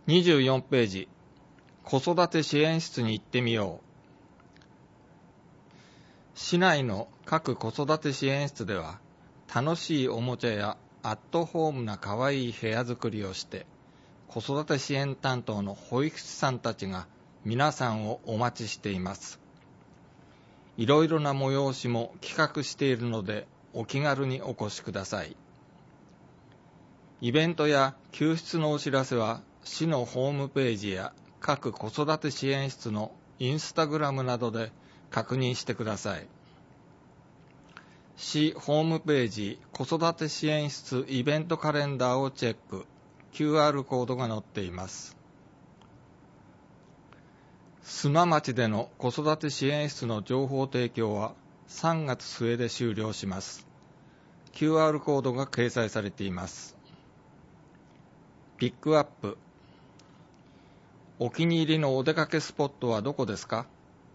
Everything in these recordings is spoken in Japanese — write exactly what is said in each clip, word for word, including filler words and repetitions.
にじゅうよんページ、子育て支援室に行ってみよう。市内の各子育て支援室では、楽しいおもちゃやアットホームな可愛い部屋作りをして、子育て支援担当の保育士さんたちが皆さんをお待ちしています。いろいろな催しも企画しているので、お気軽にお越しください。イベントや救出のお知らせは、市のホームページや各子育て支援室のインスタグラムなどで確認してください。市ホームページ子育て支援室イベントカレンダーをチェック。キューアール コードが載っています。須磨町での子育て支援室の情報提供はさんがつ末で終了します。キューアール コードが掲載されています。ピックアップ。お気に入りのお出かけスポットはどこですか？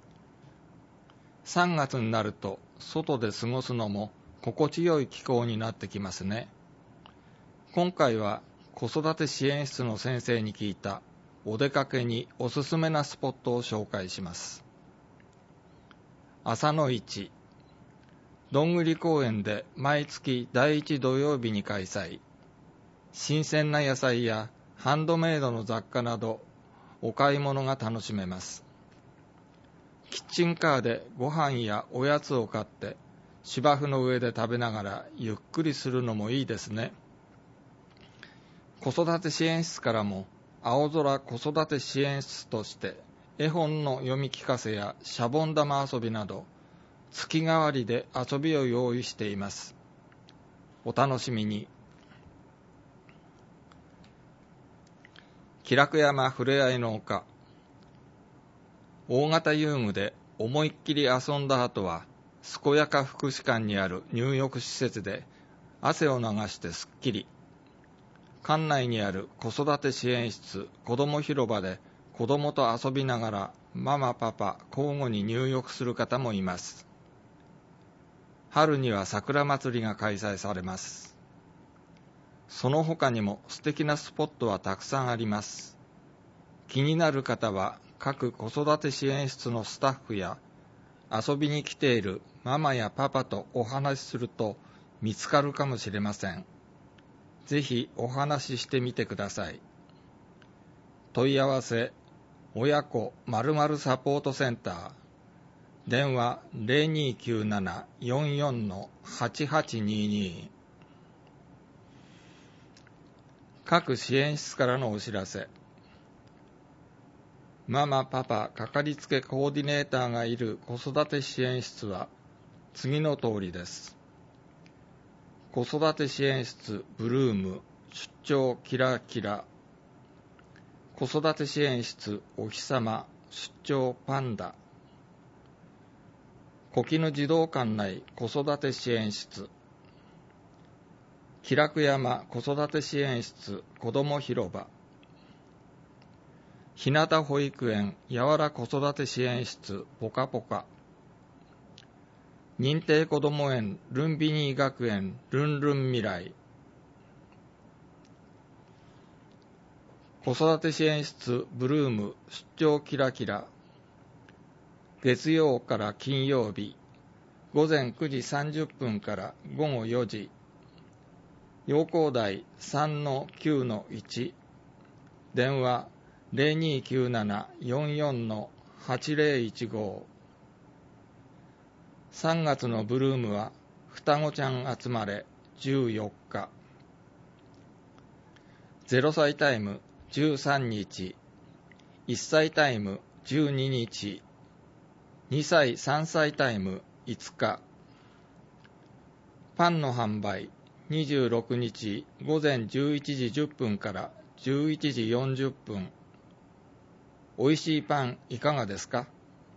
さんがつになると外で過ごすのも心地よい気候になってきますね。今回は子育て支援室の先生に聞いたお出かけにおすすめなスポットを紹介します。朝の市。どんぐり公園で毎月だいいち土曜日に開催。新鮮な野菜やハンドメイドの雑貨などお買い物が楽しめます。キッチンカーでご飯やおやつを買って芝生の上で食べながらゆっくりするのもいいですね。子育て支援室からも青空子育て支援室として絵本の読み聞かせやシャボン玉遊びなど月替わりで遊びを用意しています。お楽しみに。気楽山ふれあいの丘。大型遊具で思いっきり遊んだ後は健やか福祉館にある入浴施設で汗を流してすっきり。館内にある子育て支援室子ども広場で子どもと遊びながらママパパ交互に入浴する方もいます。春には桜祭りが開催されます。その他にも素敵なスポットはたくさんあります。気になる方は各子育て支援室のスタッフや遊びに来ているママやパパとお話しすると見つかるかもしれません。ぜひお話ししてみてください。問い合わせ、親子〇〇サポートセンター。電話 ゼロにきゅうなな よんよん はちはちにに。各支援室からのお知らせ。ママ、パパ、かかりつけコーディネーターがいる子育て支援室は次の通りです。子育て支援室ブルーム出張キラキラ。子育て支援室お日様出張パンダ。小絹児童館内子育て支援室。気楽山子育て支援室子ども広場。日向保育園やわら子育て支援室ぽかぽか。認定こども園ルンビニー学園ルンルン未来。子育て支援室ブルーム出張キラキラ。月曜から金曜日ごぜんくじさんじゅっぷんからごごよじ。陽光台 さんのきゅうのいち。電話 ゼロにきゅうなな よんよん はちゼロいちご。さんがつのブルームは双子ちゃん集まれじゅうよっか。ゼロさいタイムじゅうさんにち。いっさいタイムじゅうににち。にさいさんさいタイムいつか。パンの販売にじゅうろくにちごぜんじゅういちじじゅっぷんからじゅういちじよんじゅっぷん。おいしいパンいかがですか？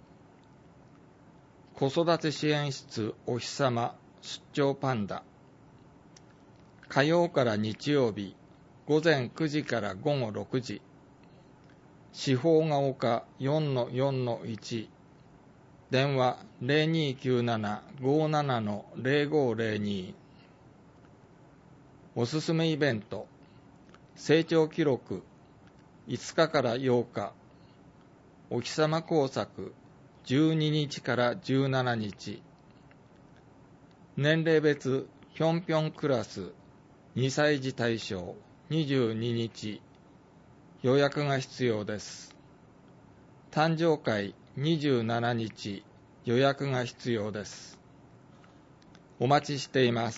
子育て支援室お日様出張パンダ。火曜から日曜日ごぜんくじからごごろくじ。四方が丘 よんのよんのいち。電話 ゼロにきゅうなな ごなな ゼロごゼロに。おすすめイベント成長記録いつかからようか、お日様工作じゅうににちからじゅうしちにち、年齢別ぴょんぴょんクラスにさい児対象にじゅうににち、予約が必要です。誕生会にじゅうしちにち、予約が必要です。お待ちしています。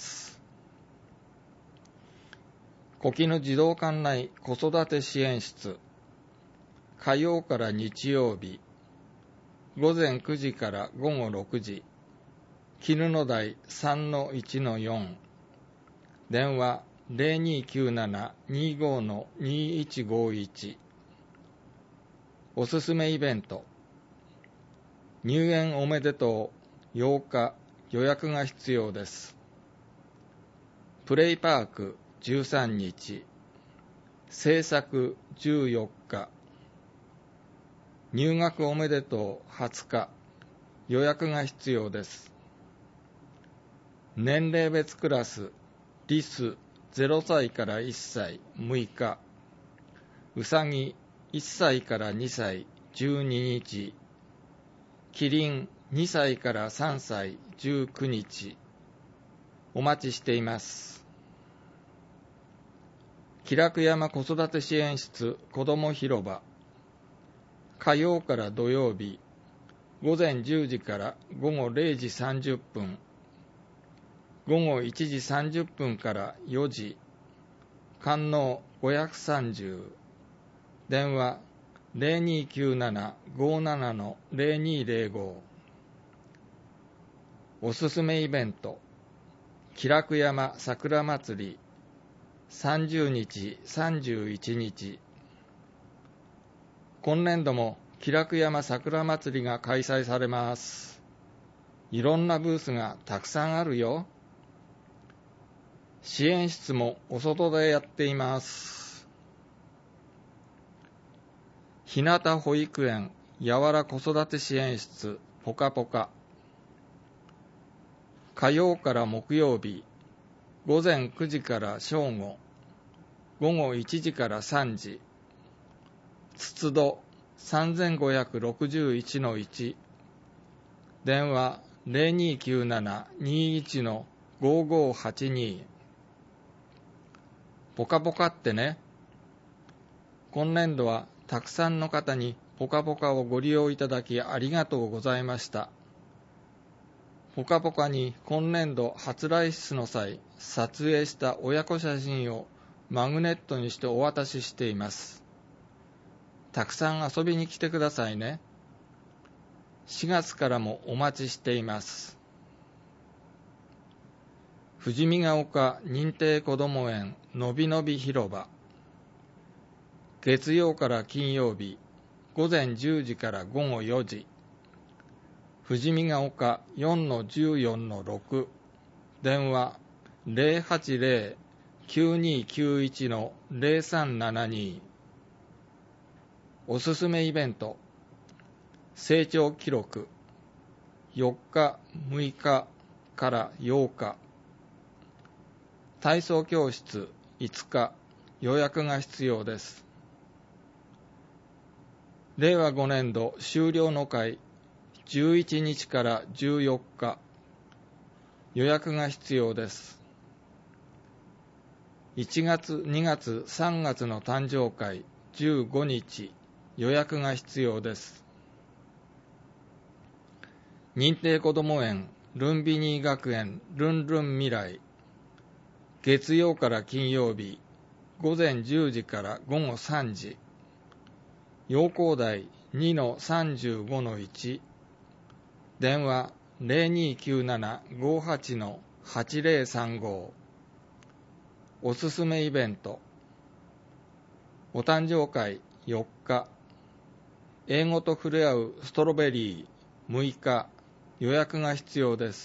小絹児童館内子育て支援室、火曜から日曜日、ごぜんくじからごごろくじ、絹の台 さんのいちのよん、電話 ゼロにきゅうなな にーごー にーいちごーいち、おすすめイベント、入園おめでとうようか、予約が必要です。プレイパークじゅうさんにち、制作じゅうよっか、入学おめでとうはつか、予約が必要です。年齢別クラス、リスゼロさいからいっさいむいか、うさぎいっさいからにさいじゅうににち、キリンにさいからさんさいじゅうくにち、お待ちしています。気楽山子育て支援室子ども広場、火曜から土曜日、ごぜんじゅうじからごごれいじさんじゅっぷん、ごごいちじさんじゅっぷんからよじ、観音ごひゃくさんじゅう、電話 ゼロにきゅうなな ごーなな ゼロにゼロご、おすすめイベント、気楽山桜祭りさんじゅうにちさんじゅういちにち、今年度も気楽山桜祭りが開催されます。いろんなブースがたくさんあるよ。支援室もお外でやっています。ひなた保育園やわら子育て支援室ぽかぽか、火曜から木曜日、ごぜんくじから正午、ごごいちじからさんじ、つつど さんぜんごひゃくろくじゅういちのいち、電話 ゼロにきゅうなな にーいちのごーごーはちに、ぽかぽかってね。今年度はたくさんの方にぽかぽかをご利用いただきありがとうございました。ぽかぽかに今年度初来出の際、撮影した親子写真をマグネットにしてお渡ししています。たくさん遊びに来てくださいね。しがつからもお待ちしています。富士見ヶ丘認定こども園のびのび広場、月曜から金曜日、ごぜんじゅうじからごごよじ、富士見ヶ丘 よんのじゅうよんのろく、電話 ゼロはちゼロ きゅうにきゅういちのゼロさんななに、おすすめイベント、成長記録よっかむいかからようか、体操教室いつか、予約が必要です。れいわごねんど終了の会じゅういちにちからじゅうよっか、予約が必要です。いちがつにがつさんがつの誕生会じゅうごにち、予約が必要です。認定こども園ルンビニー学園ルンルン未来、月曜から金曜日、ごぜんじゅうじからごごさんじ、陽光台 にのさんじゅうごのいち、電話 ゼロにきゅうなな ごーはちのはちゼロさんご、おすすめイベント、お誕生会よっか、英語と触れ合うストロベリーむいか、予約が必要です。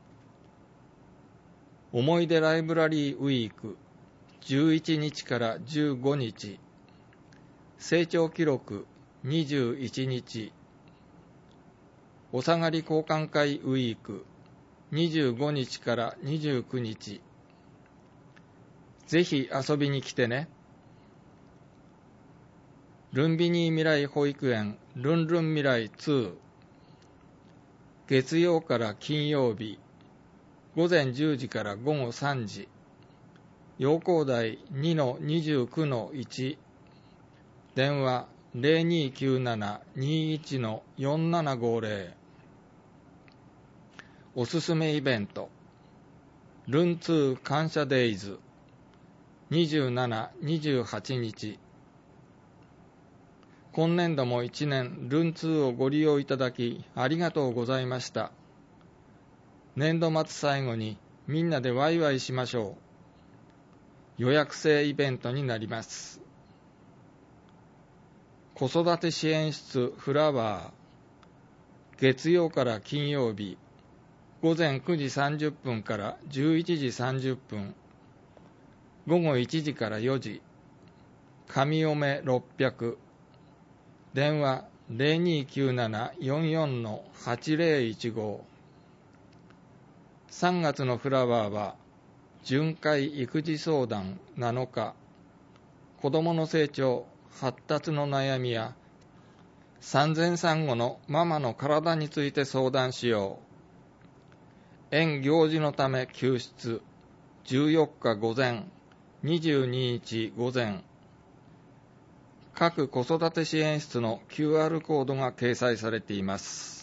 思い出ライブラリーウィークじゅういちにちからじゅうごにち、成長記録にじゅういちにち、おさがり交換会ウィークにじゅうごにちからにじゅうくにち、ぜひ遊びに来てね。 ルンビニー未来保育園ルンルン未来に、月曜から金曜日ごぜんじゅうじからごごさんじ、陽光台 にのにじゅうきゅうのいち、電話 ゼロにきゅうなな にいちのよんななごゼロ。おすすめイベントルンツー感謝デイズにじゅうしち、にじゅうはちにち。今年度もいちねんルンツーをご利用いただきありがとうございました。年度末最後にみんなでワイワイしましょう。予約制イベントになります。子育て支援室フラワー、月曜から金曜日ごぜんくじさんじゅっぷんからじゅういちじさんじゅっぷん、ごごいちじからよじ、神嫁ろっぴゃく、電話 ゼロにきゅうなな よんよんのはちゼロいちご。さんがつのフラワーは巡回育児相談なのか、子どもの成長発達の悩みや産前産後のママの体について相談しよう。園行事のため救出じゅうよっか午前、にじゅうににち午前。各子育て支援室の キューアール コードが掲載されています。